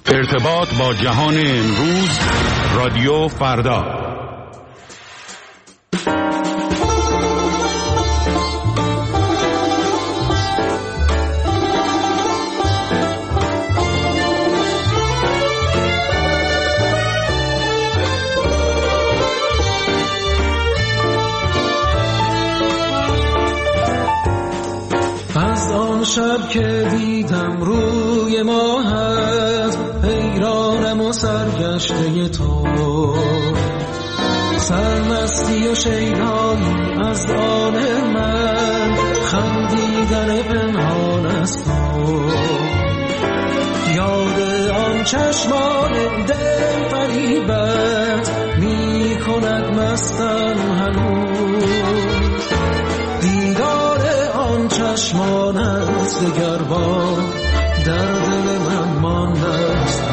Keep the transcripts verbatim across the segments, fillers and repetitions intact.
ارتباط با جهان امروز، رادیو فردا. از آن شب که دیدم روی ماهت، حیرانم و سرگشته تو، سرمستی و شیدایی از آن من، خندیدن پنهان از تو، یاد آن چشمان دل فریبت می کند مستم هنوز، دیدار آن چشمانت دگر بار در دل من مانده است.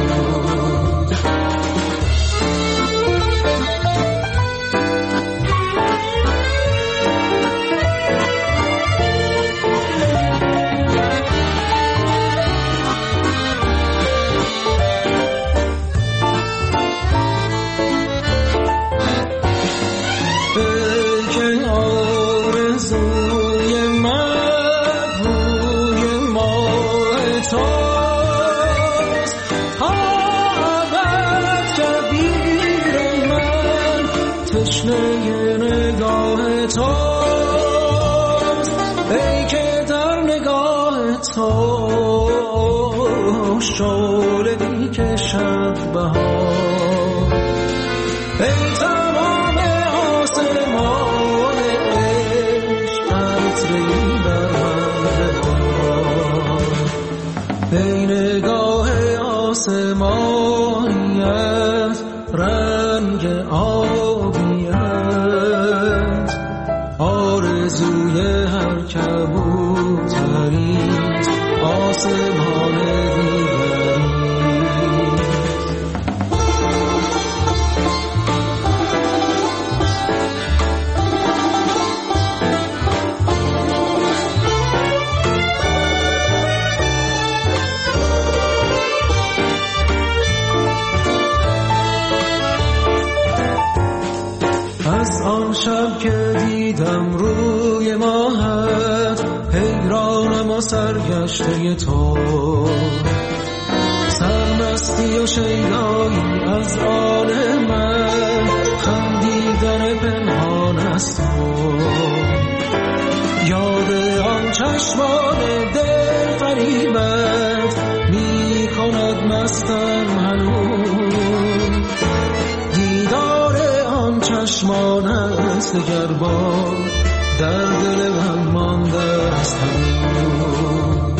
شعله دی کشد بهار، ای تمام آسمان عشق قطره‌ای بر من ببار، ای نگاه آسمانیت رنگ آبیت، آرزوی هر کبوتریت آسمان شب که دیدم روی ماهت، حیرانم و سرگشته تو، سرمستی و شیدایی از آن من، خندیدن پنهان از تو، یاد آن چشمان دل فریبت می کند مستم هنوز، دیدار آن چشمانت دگر بار در دل من مانده است هنوز.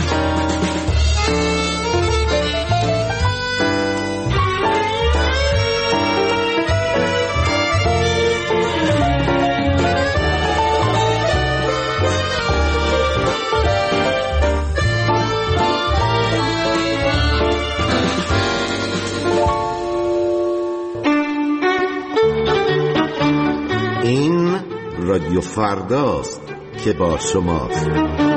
رادیو فرداست که با شماست.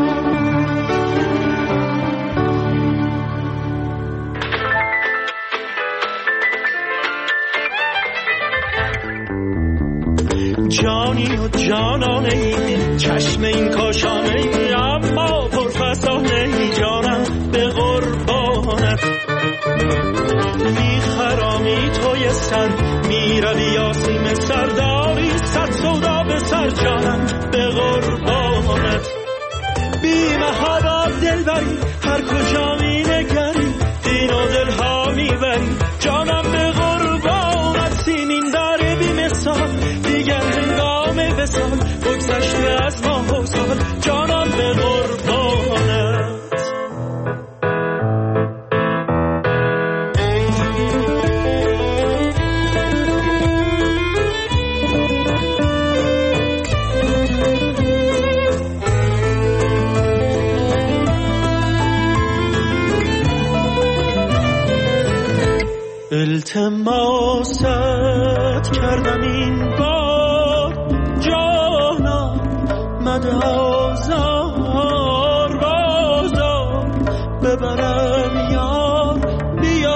جانی و جانانه ای، چشم این کاشانه ای، اما پرفسانه ای، جانم به قربانت، بیخرامی توی سر میروی آسیم سرداری، صد سودا به سر جانم به قربانت، بی محابا دل بری هر کجا می نگری، دین و دل ها می بری جانم به قربانت، سیمین داره بی مثال دیگر هنگام وصال، بگذشته از ماه و سال جانم به قربانت. التماست کردم این بار جانم مده آزار بازار ببرم یار بیا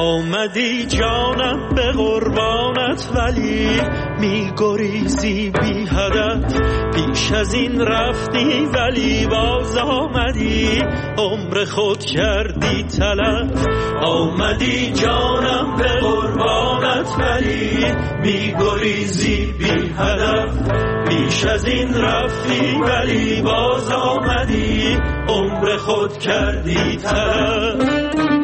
آمدی جانم به قربانت ولی می گریزی بی هدف، پیش از این رفتی ولی باز آمدی عمر خود کردی تلف. آمدی جانم به قربانت ولی می گریزی بی هدف، پیش از این رفتی ولی باز آمدی عمر خود کردی تلف.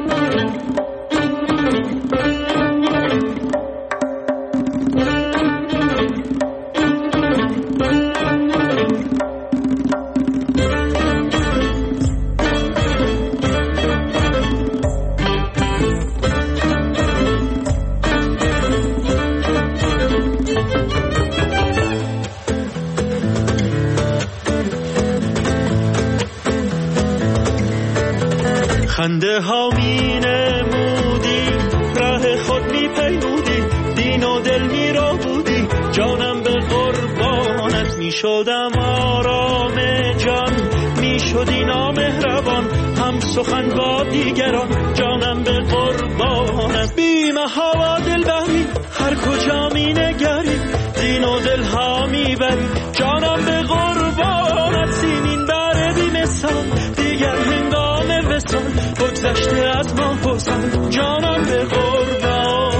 خنده ها می نمودی، ره خود می پیمودی، دین و دل می رو بودی، جانم به قربانت می شدم آرام جان، می شدی نامهربان هم سخن با دیگران، جانم به قربانت. بی محابا دل بری هر کجا می نگری، دین و دل ها می بری، جانم به قربانت. سیمین بر بی مثال دیگر هنگام وصال، بگذشته از ما حسن جانم به قربان.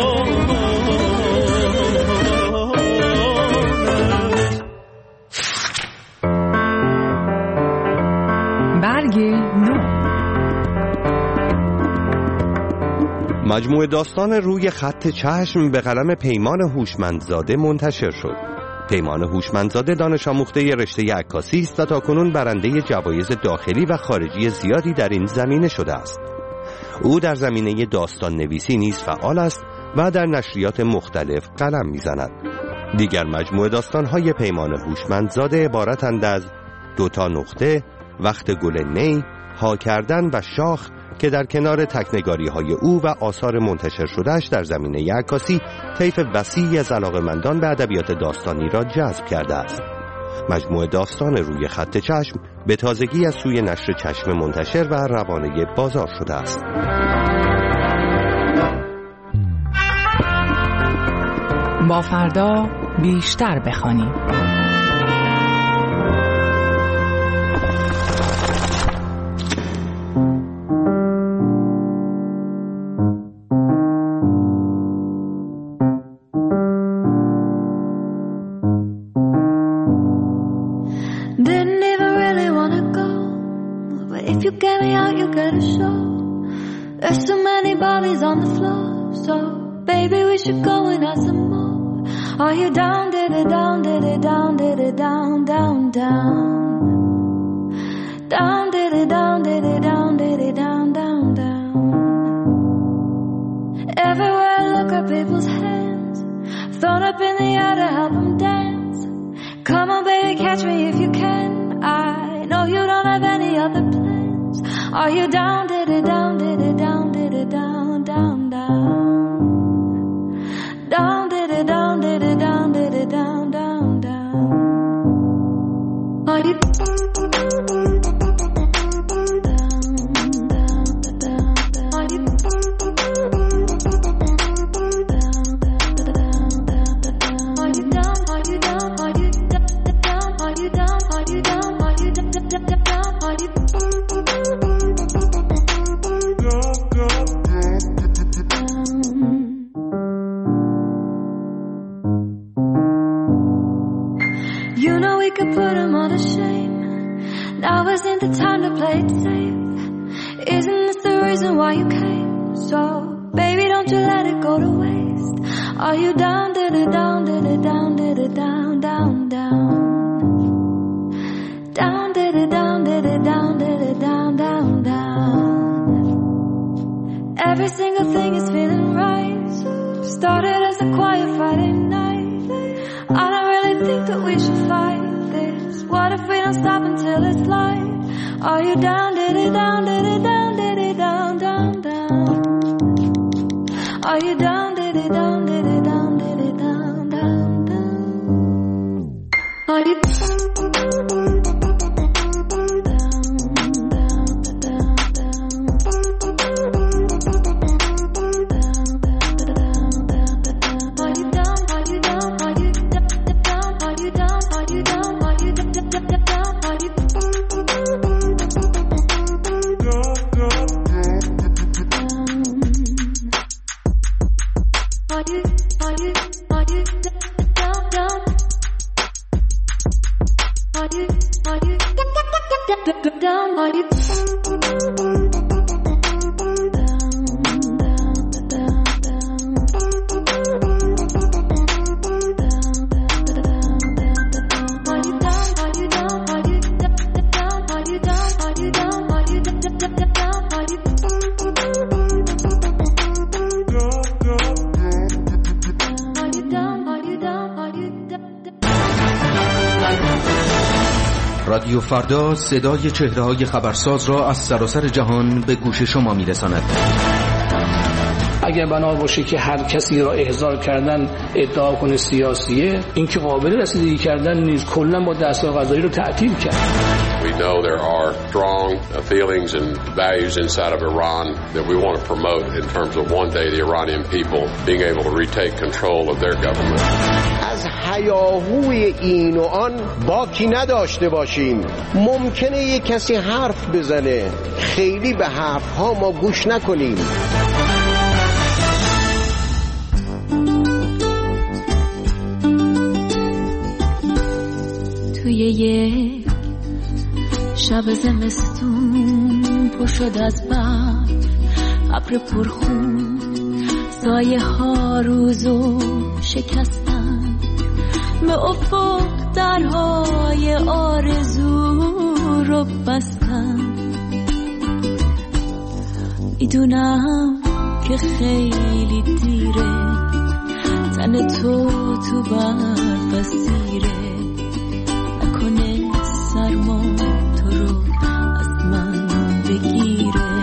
برگ نو. مجموعه داستان روی خط چشم به قلم پیمان هوشمندزاده منتشر شد. پیمان هوشمندزاده دانش آموخته رشته عکاسی است و تاکنون برنده جوایز داخلی و خارجی زیادی در این زمینه شده است. او در زمینه داستان نویسی نیز فعال است و در نشریات مختلف قلم می‌زند. دیگر مجموعه داستان‌های پیمان هوشمندزاده عبارتند از دو تا نقطه، وقت گل نی، ها کردن و شاخ که در کنار تکنگاری‌های او و آثار منتشر شدهش در زمینه عکاسی طیف وسیعی از علاقه‌مندان به ادبیات داستانی را جذب کرده است. مجموعه داستان روی خط چشم به تازگی از سوی نشر چشم منتشر و روانه بازار شده است. با فردا بیشتر بخوانیم. There's so many bodies on the floor, so baby we should go and have some more. Are you down, did it, down, did it, down, did it, down, down, down. Down, did it, down, did it, down, did it, down, down, down. Everywhere I look at people's hands, thrown up in the air to help them dance. Come on baby, catch me if you can. I know you don't have any other plans. Are you down, did it, down, did it, down, did it, down, down, down. Down, did it, down, did it, down, did it, down, down, down. Are you put him on a shame. Now isn't the time to play it safe. Isn't this the reason why you came? So baby don't you let it go to waste. Are you down, did it, down, did it, down, did it, down, down, down. Down, did it, down, did it, down, did it, down, down, down. Every single thing is feeling right. Started as a quiet Friday night. I don't really think that we should fight. What if we don't stop until it's light? Are you down, did it, down, did it, down, did it, down, down, down? Are you down, did it, down, did it, down, did it, down, down, down? Are you رادیو فردا صدای چهره‌های خبرساز را از سراسر جهان به گوش شما می‌رساند. اگر بنا باشه که هر کسی را احضار کردن ادعا کنه سیاسیه، این که قابل رسیدگی کردن نیست، کلا با دستگاه قضایی رو تعطیل کرد. We know there are strong feelings and values inside of Iran that we want to promote in terms of one day the Iranian people being able to retake control of their government. از هیاهوی این و آن باکی نداشته باشیم. ممکنه یک کسی حرف بزنه، خیلی به حرفها ما گوش نکنیم. توی یک شب زمستون پر شد از برف، ابر پرخون، سایه ها روزو شکستن، به افق درهای آرزو رو بستن. میدونم که خیلی دیره، تن تو تو برف اسیره، نکنه سرما تو رو از من بگیره.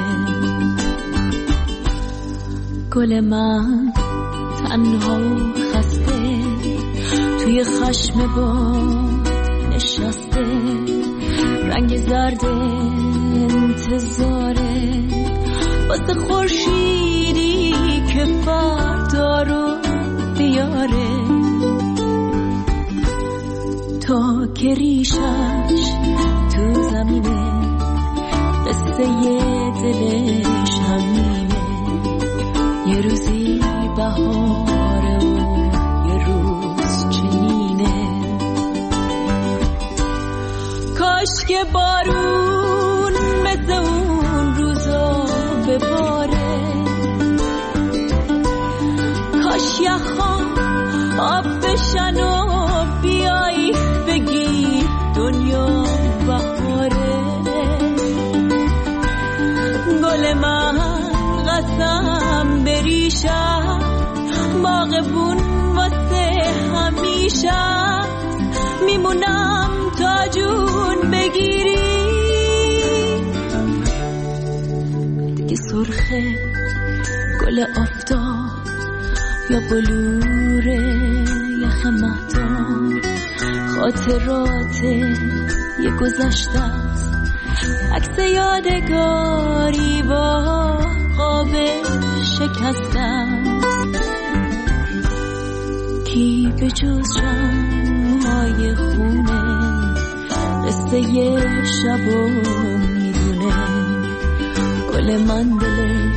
گل من تنها و خسته توی خشم با نشسته، رنگ زرد انتظاره واسه خورشیدی که فردا رو بیاره. تا که ریشش تو زمینه، قصه دلش همینه، یه روزی بهاره و یه روز چنینه. کاش که بارون مثل اون روزا بباره، کاش یخام آب بشن و بیایی بگی دنیا بهاره. گل من قسم بریشه، باغبون واسه همیشه، میمونم تا جون بگیری. دیگه سرخه گل آفتاب یا بلوره یخ مهتاب، خاطرات یه گذشته است، عکس یادگاری با قاب شکسته است. کی به جز شمعای خونه قصه یه شب و میدونه. گل من دلش